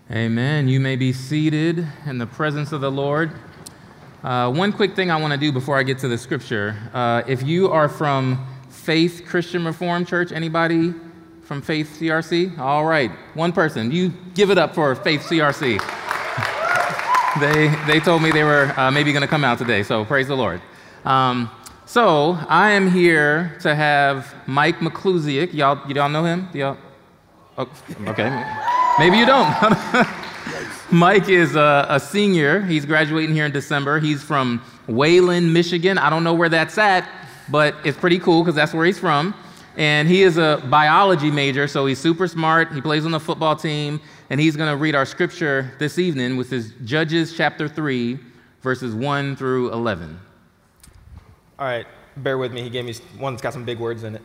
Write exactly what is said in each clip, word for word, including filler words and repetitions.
Amen. You may be seated in the presence of the Lord. Uh, one quick thing I want to do before I get to the scripture. Uh, if you are from Faith Christian Reformed Church, anybody from Faith C R C? All right, one person. You give it up for Faith C R C. they they told me they were uh, maybe going to come out today, so praise the Lord. Um, so I am here to have Mike McClusiak. Y'all, y'all know him? Y'all? Oh, okay. Maybe you don't. Mike is a, a senior. He's graduating here in December. He's from Wayland, Michigan. I don't know where that's at, but it's pretty cool because that's where he's from. And he is a biology major, so he's super smart. He plays on the football team, and he's going to read our scripture this evening, which is Judges chapter three, verses one through eleven. All right, bear with me. He gave me one that's got some big words in it.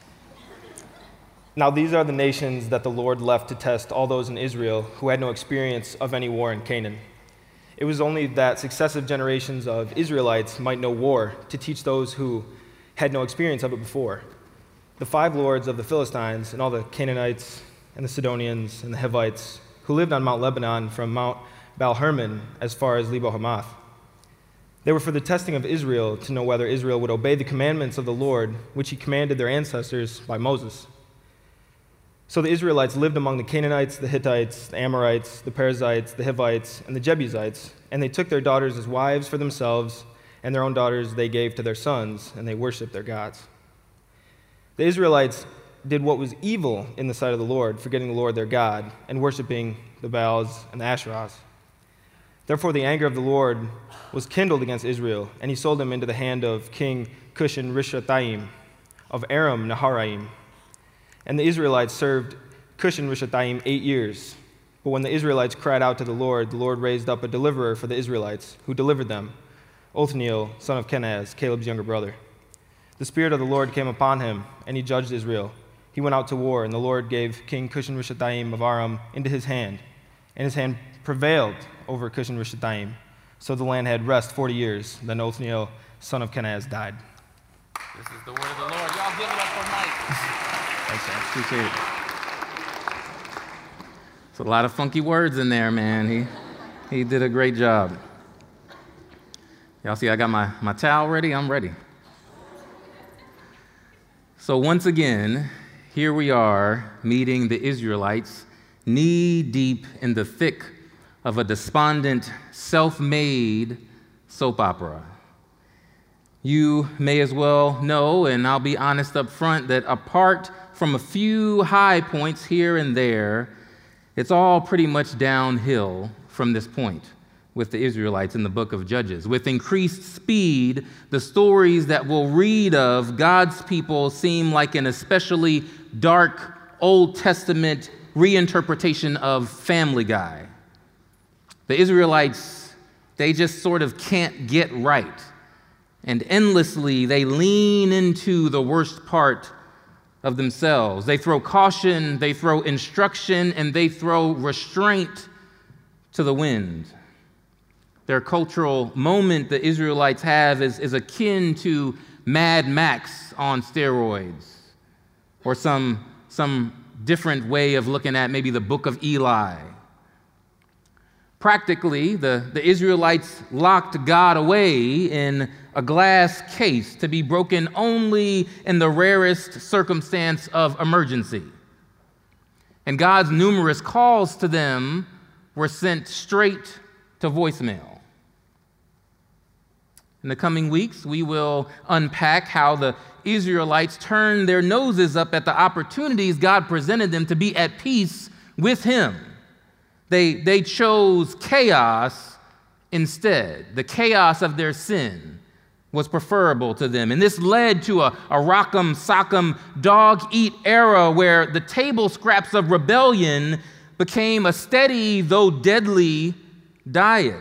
Now these are the nations that the Lord left to test all those in Israel who had no experience of any war in Canaan. It was only that successive generations of Israelites might know war to teach those who had no experience of it before. The five lords of the Philistines and all the Canaanites and the Sidonians and the Hivites who lived on Mount Lebanon from Mount Baal-Hermon as far as Lebo-Hamath. They were for the testing of Israel to know whether Israel would obey the commandments of the Lord, which he commanded their ancestors by Moses. So the Israelites lived among the Canaanites, the Hittites, the Amorites, the Perizzites, the Hivites, and the Jebusites, and they took their daughters as wives for themselves, and their own daughters they gave to their sons, and they worshiped their gods. The Israelites did what was evil in the sight of the Lord, forgetting the Lord their God, and worshiping the Baals and the Asherahs. Therefore the anger of the Lord was kindled against Israel, and he sold them into the hand of King Cushan-Rishathaim of Aram Naharaim. And the Israelites served Cushan-Rishathaim eight years. But when the Israelites cried out to the Lord, the Lord raised up a deliverer for the Israelites, who delivered them, Othniel, son of Kenaz, Caleb's younger brother. The Spirit of the Lord came upon him, and he judged Israel. He went out to war, and the Lord gave King Cushan-Rishathaim of Aram into his hand, and his hand prevailed over Cushan-Rishathaim. So the land had rest forty years. Then Othniel, son of Kenaz, died. This is the word of the Lord. Y'all give it up for Mike. Thanks, man. Appreciate it. There's a lot of funky words in there, man. He he did a great job. Y'all see I got my, my towel ready? I'm ready. So once again, here we are meeting the Israelites knee-deep in the thick of a despondent, self-made soap opera. You may as well know, and I'll be honest up front, that apart from a few high points here and there, it's all pretty much downhill from this point with the Israelites in the book of Judges. With increased speed, the stories that we'll read of God's people seem like an especially dark Old Testament reinterpretation of Family Guy. The Israelites, they just sort of can't get right. And endlessly, they lean into the worst part of themselves. They throw caution, they throw instruction, and they throw restraint to the wind. Their cultural moment the Israelites have is, is akin to Mad Max on steroids, or some, some different way of looking at maybe the Book of Eli. Practically, the, the Israelites locked God away in a glass case to be broken only in the rarest circumstance of emergency. And God's numerous calls to them were sent straight to voicemail. In the coming weeks, we will unpack how the Israelites turned their noses up at the opportunities God presented them to be at peace with Him. They, they chose chaos instead. The chaos of their sin was preferable to them. And this led to a, a rock'em sock'em dog-eat era where the table scraps of rebellion became a steady, though deadly, diet.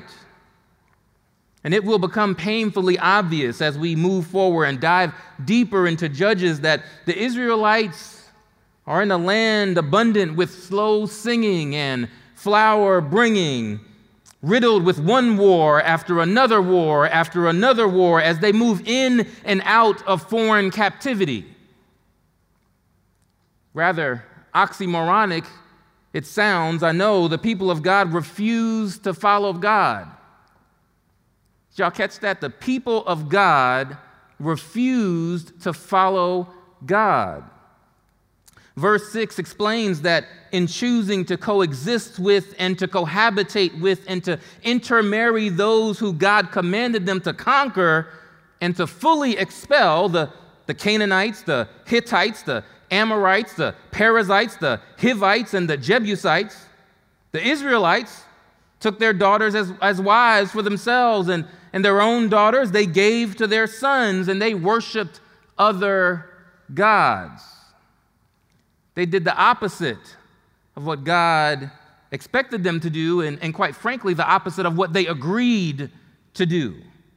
And it will become painfully obvious as we move forward and dive deeper into Judges that the Israelites are in a land abundant with slow singing and flower bringing, riddled with one war after another war after another war as they move in and out of foreign captivity. Rather oxymoronic it sounds, I know, the people of God refused to follow God. Did y'all catch that? The people of God refused to follow God. Verse six explains that in choosing to coexist with and to cohabitate with and to intermarry those who God commanded them to conquer and to fully expel the, the Canaanites, the Hittites, the Amorites, the Perizzites, the Hivites, and the Jebusites, the Israelites took their daughters as, as wives for themselves, and, and their own daughters they gave to their sons, and they worshiped other gods. They did the opposite of what God expected them to do, and, and quite frankly, the opposite of what they agreed to do.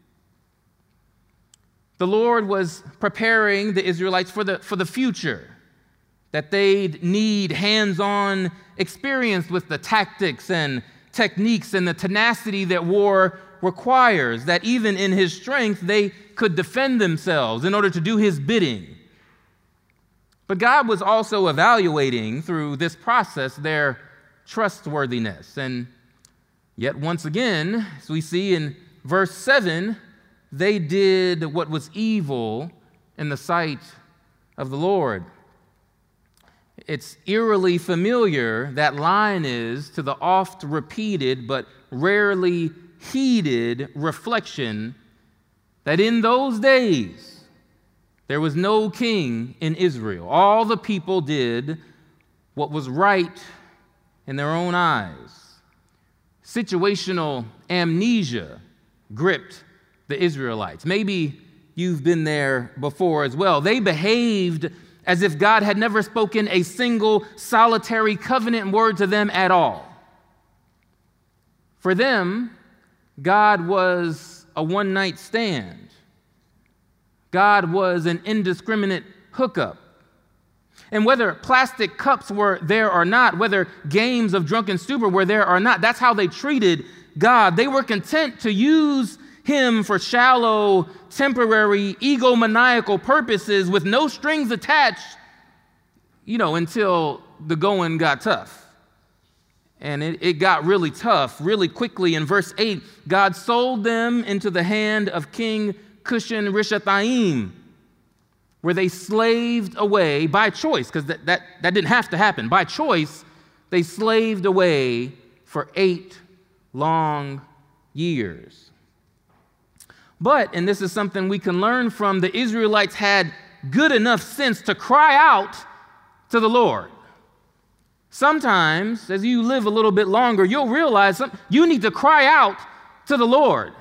The Lord was preparing the Israelites for the, for the future, that they'd need hands-on experience with the tactics and techniques and the tenacity that war requires, that even in his strength, they could defend themselves in order to do his bidding. But God was also evaluating through this process their trustworthiness. And yet once again, as we see in verse seven, they did what was evil in the sight of the Lord. It's eerily familiar, that line is, to the oft repeated but rarely heeded reflection that in those days, there was no king in Israel. All the people did what was right in their own eyes. Situational amnesia gripped the Israelites. Maybe you've been there before as well. They behaved as if God had never spoken a single solitary covenant word to them at all. For them, God was a one-night stand. God was an indiscriminate hookup. And whether plastic cups were there or not, whether games of drunken stupor were there or not, that's how they treated God. They were content to use him for shallow, temporary, egomaniacal purposes with no strings attached, you know, until the going got tough. And it, it got really tough really quickly. In verse eight, God sold them into the hand of King Cushan Rishathaim, where they slaved away by choice, because that, that, that didn't have to happen. By choice, they slaved away for eight long years. But, and this is something we can learn from, the Israelites had good enough sense to cry out to the Lord. Sometimes, as you live a little bit longer, you'll realize some, you need to cry out to the Lord.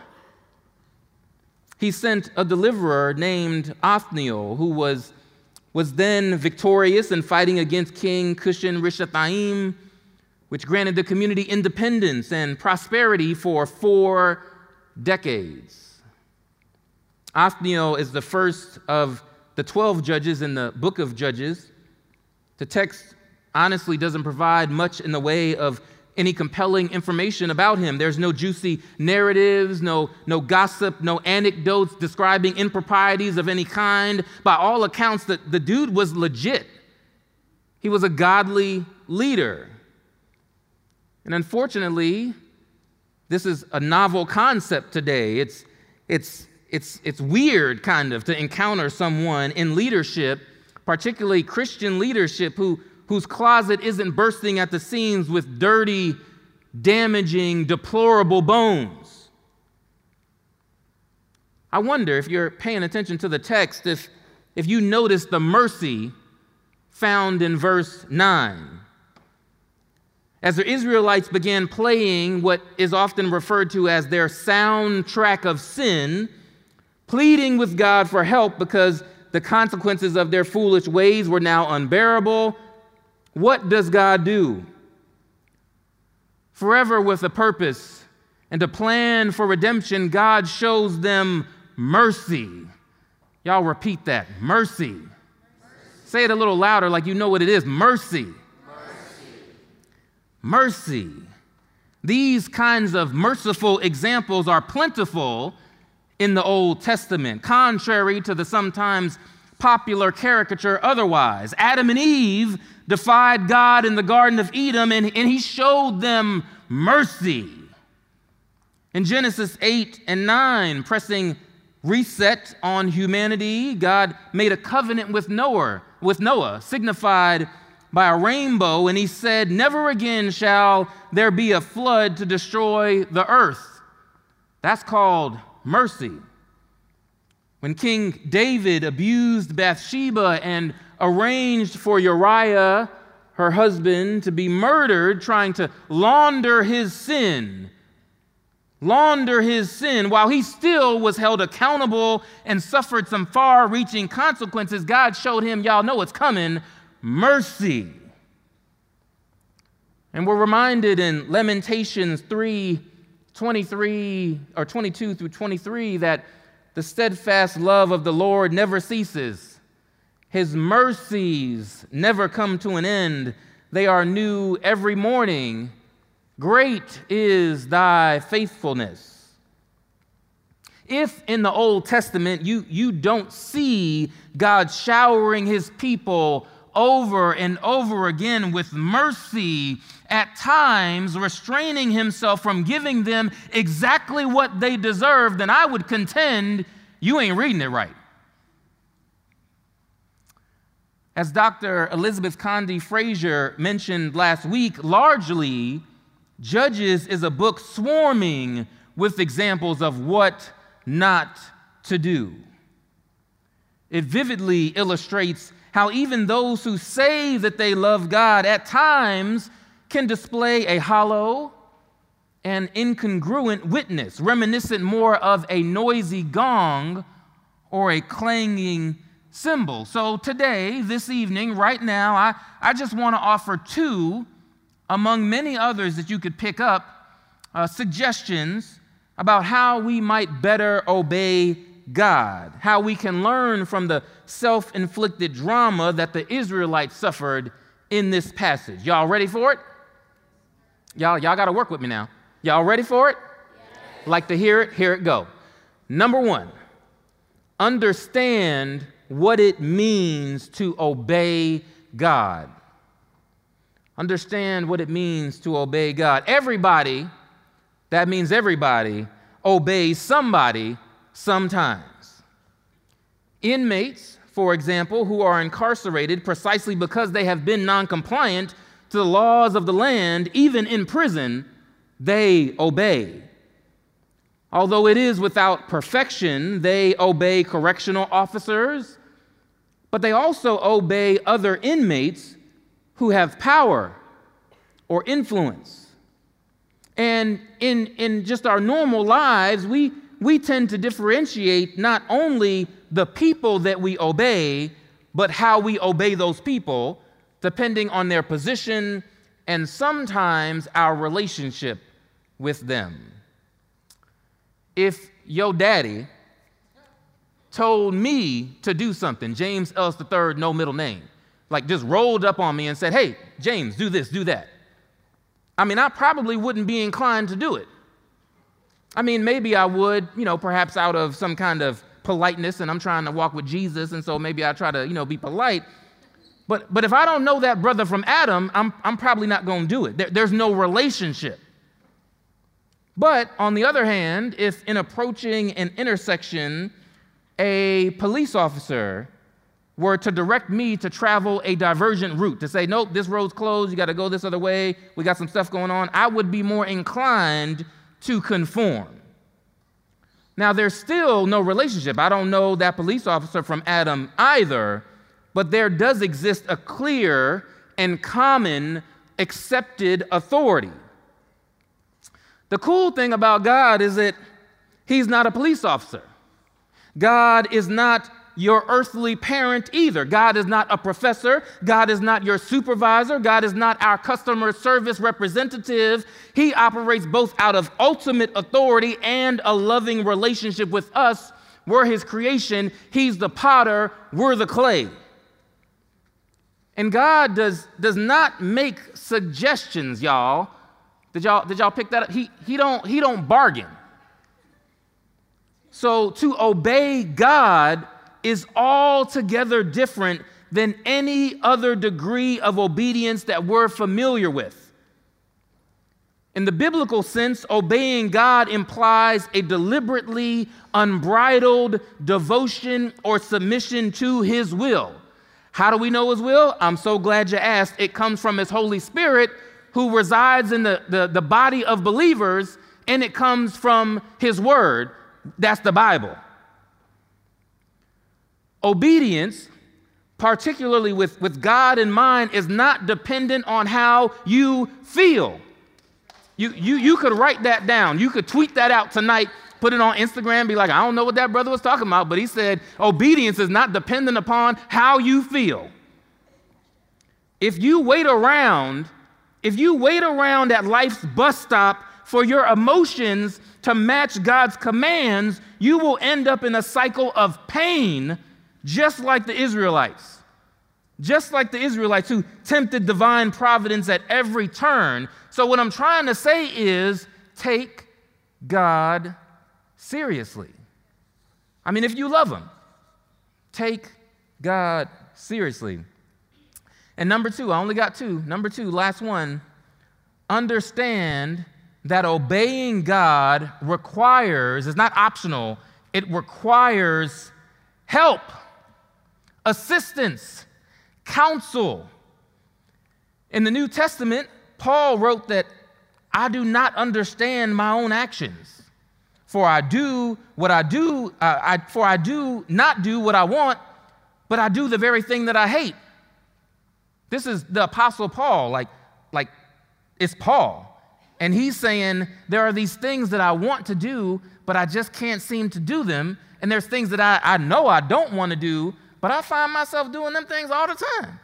He sent a deliverer named Othniel, who was, was then victorious in fighting against King Cushan Rishathaim, which granted the community independence and prosperity for four decades. Othniel is the first of the twelve judges in the book of Judges. The text honestly doesn't provide much in the way of any compelling information about him. There's no juicy narratives, no, no gossip, no anecdotes describing improprieties of any kind. By all accounts, the, the dude was legit. He was a godly leader. And unfortunately, this is a novel concept today. It's, it's, it's, it's weird, kind of, to encounter someone in leadership, particularly Christian leadership, who whose closet isn't bursting at the seams with dirty, damaging, deplorable bones. I wonder if you're paying attention to the text, if, if you notice the mercy found in verse nine. As the Israelites began playing what is often referred to as their soundtrack of sin, pleading with God for help because the consequences of their foolish ways were now unbearable, what does God do? Forever with a purpose and a plan for redemption, God shows them mercy. Y'all repeat that, mercy. mercy. Say it a little louder like you know what it is, mercy. Mercy. Mercy. These kinds of merciful examples are plentiful in the Old Testament, contrary to the sometimes popular caricature otherwise. Adam and Eve defied God in the Garden of Eden, and, and he showed them mercy. In Genesis eight and nine, pressing reset on humanity, God made a covenant with Noah, with Noah, signified by a rainbow, and he said, "Never again shall there be a flood to destroy the earth." That's called mercy. When King David abused Bathsheba and arranged for Uriah, her husband, to be murdered, trying to launder his sin, launder his sin, while he still was held accountable and suffered some far-reaching consequences, God showed him, y'all know it's coming, mercy. And we're reminded in Lamentations three, twenty-three, or twenty-two through twenty-three, that the steadfast love of the Lord never ceases. His mercies never come to an end. They are new every morning. Great is thy faithfulness. If in the Old Testament you, you don't see God showering his people over and over again with mercy, at times restraining himself from giving them exactly what they deserve, then I would contend you ain't reading it right. As Doctor Elizabeth Condi Frazier mentioned last week, largely, Judges is a book swarming with examples of what not to do. It vividly illustrates how even those who say that they love God at times can display a hollow and incongruent witness, reminiscent more of a noisy gong or a clanging cymbal. So today, this evening, right now, I, I just want to offer two, among many others that you could pick up, uh, suggestions about how we might better obey God, how we can learn from the self-inflicted drama that the Israelites suffered in this passage. Y'all ready for it? Y'all, y'all got to work with me now. Y'all ready for it? Yes. Like to hear it? Here it go. Number one, understand what it means to obey God. Understand what it means to obey God. Everybody, that means everybody, obeys somebody sometimes. Inmates, for example, who are incarcerated precisely because they have been non-compliant to the laws of the land, even in prison, they obey. Although it is without perfection, they obey correctional officers, but they also obey other inmates who have power or influence. And in, in just our normal lives, we, we tend to differentiate not only the people that we obey, but how we obey those people, depending on their position and sometimes our relationship with them. If your daddy told me to do something, James Ellis the third, no middle name, like just rolled up on me and said, "Hey, James, do this, do that," I mean, I probably wouldn't be inclined to do it. I mean, maybe I would, you know, perhaps out of some kind of politeness, and I'm trying to walk with Jesus, and so maybe I try to, you know, be polite. But but if I don't know that brother from Adam, I'm I'm probably not going to do it. There, there's no relationship. But on the other hand, if in approaching an intersection, a police officer were to direct me to travel a divergent route, to say, "Nope, this road's closed, you got to go this other way, we got some stuff going on," I would be more inclined to conform. Now, there's still no relationship. I don't know that police officer from Adam either, but there does exist a clear and common accepted authority. The cool thing about God is that he's not a police officer. God is not your earthly parent either. God is not a professor. God is not your supervisor. God is not our customer service representative. He operates both out of ultimate authority and a loving relationship with us. We're his creation. He's the potter. We're the clay. And God does, does not make suggestions, y'all. Did y'all, did y'all pick that up? He, he, don't, he don't bargain. So to obey God is altogether different than any other degree of obedience that we're familiar with. In the biblical sense, obeying God implies a deliberately unbridled devotion or submission to His will. How do we know His will? I'm so glad you asked. It comes from His Holy Spirit, who resides in the, the, the body of believers, and it comes from His Word. That's the Bible. Obedience, particularly with, with God in mind, is not dependent on how you feel. You, you, you could write that down. You could tweet that out tonight, put it on Instagram, be like, I don't know what that brother was talking about, but he said obedience is not dependent upon how you feel. If you wait around, if you wait around at life's bus stop for your emotions to match God's commands, you will end up in a cycle of pain, just like the Israelites. Just like the Israelites who tempted divine providence at every turn. So what I'm trying to say is, take God seriously. I mean, if you love Him, take God seriously. And number two, I only got two. Number two, last one, understand that obeying God requires, it's not optional, it requires help, assistance, counsel. In the New Testament, Paul wrote that I do not understand my own actions. For I do what I do, uh, I, for I do not do what I want, but I do the very thing that I hate. This is the Apostle Paul, like, like it's Paul. And he's saying there are these things that I want to do, but I just can't seem to do them. And there's things that I, I know I don't want to do, but I find myself doing them things all the time.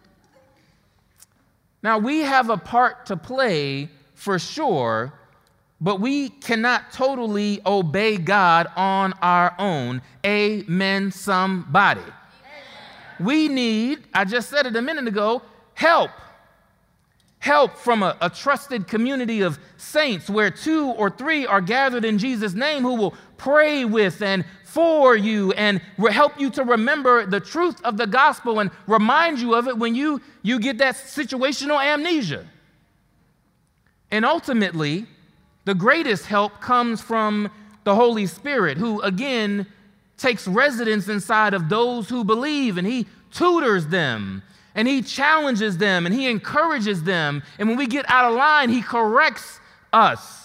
Now, we have a part to play for sure, but we cannot totally obey God on our own. Amen, somebody. Amen. We need, I just said it a minute ago, help. Help from a, a trusted community of saints where two or three are gathered in Jesus' name, who will pray with and for you and re- help you to remember the truth of the gospel and remind you of it when you, you get that situational amnesia. And ultimately, the greatest help comes from the Holy Spirit, who again takes residence inside of those who believe, and He tutors them, and He challenges them, and He encourages them. And when we get out of line, He corrects us.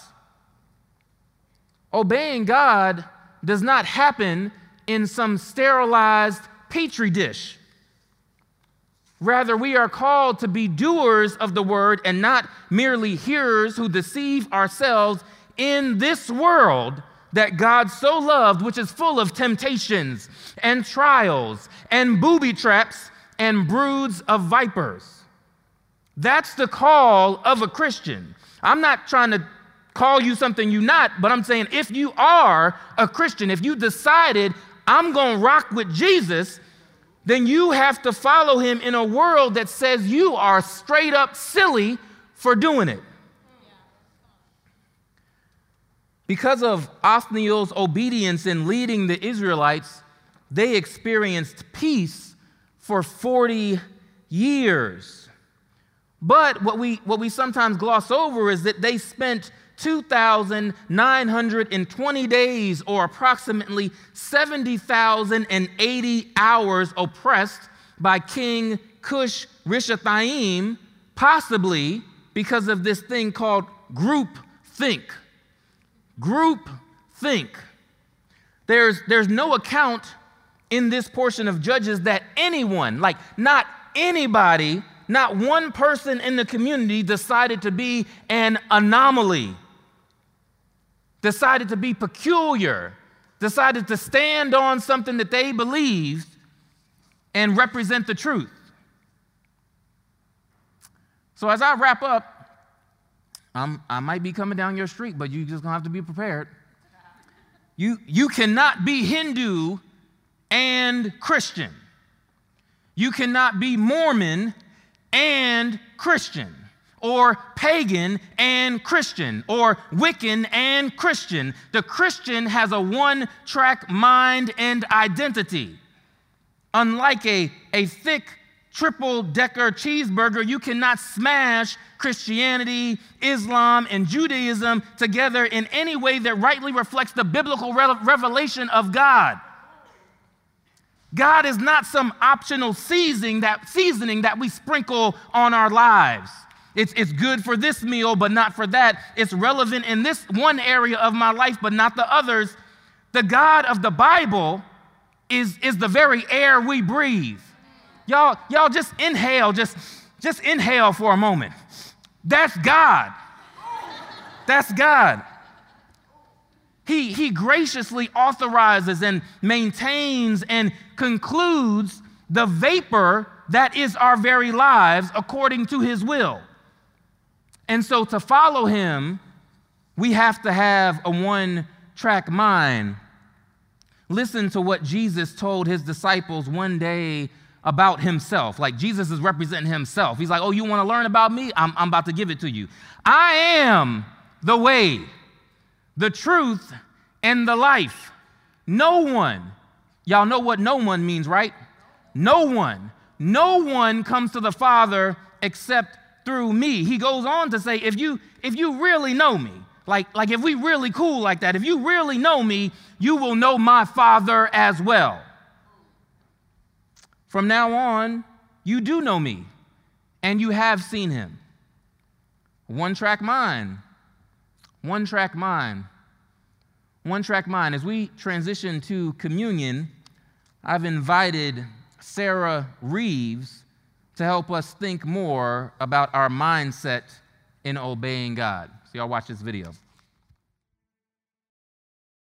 Obeying God does not happen in some sterilized petri dish. Rather, we are called to be doers of the word and not merely hearers who deceive ourselves in this world that God so loved, which is full of temptations and trials and booby traps and broods of vipers. That's the call of a Christian. I'm not trying to call you something you're not, but I'm saying if you are a Christian, if you decided I'm going to rock with Jesus, then you have to follow Him in a world that says you are straight up silly for doing it. Because of Othniel's obedience in leading the Israelites, they experienced peace for forty years. But what we, what we sometimes gloss over is that they spent two thousand nine hundred twenty days, or approximately seventy thousand eighty hours, oppressed by King Cush Rishathaim, possibly because of this thing called group think. Group think. There's, there's no account in this portion of Judges that anyone, like not anybody, not one person in the community decided to be an anomaly, decided to be peculiar, decided to stand on something that they believed and represent the truth. So as I wrap up, I'm, I might be coming down your street, but you're just going to have to be prepared. You, you cannot be Hindu and Christian. You cannot be Mormon and Christian, or pagan and Christian, or Wiccan and Christian. The Christian has a one-track mind and identity. unlike a, a thick triple-decker cheeseburger, you cannot smash Christianity, Islam, and Judaism together in any way that rightly reflects the biblical re- revelation of God. God is not some optional seasoning that, seasoning that we sprinkle on our lives. It's, it's good for this meal, but not for that. It's relevant in this one area of my life, but not the others. The God of the Bible is, is the very air we breathe. Y'all, y'all just inhale, just, just inhale for a moment. That's God. That's God. He, he graciously authorizes and maintains and concludes the vapor that is our very lives according to his will. And so to follow him, we have to have a one-track mind. Listen to what Jesus told his disciples one day about himself. Like Jesus is representing himself. He's like, oh, you want to learn about me? I'm, I'm about to give it to you. I am the way, the truth, and the life. No one, y'all know what no one means, right? No one, no one comes to the Father except through me. He goes on to say, if you if you really know me, like, like if we really cool like that, if you really know me, you will know my Father as well. From now on, you do know me, and you have seen him. One-track mind. One-track mind. One-track mind. As we transition to communion, I've invited Sarah Reeves to help us think more about our mindset in obeying God. So y'all watch this video.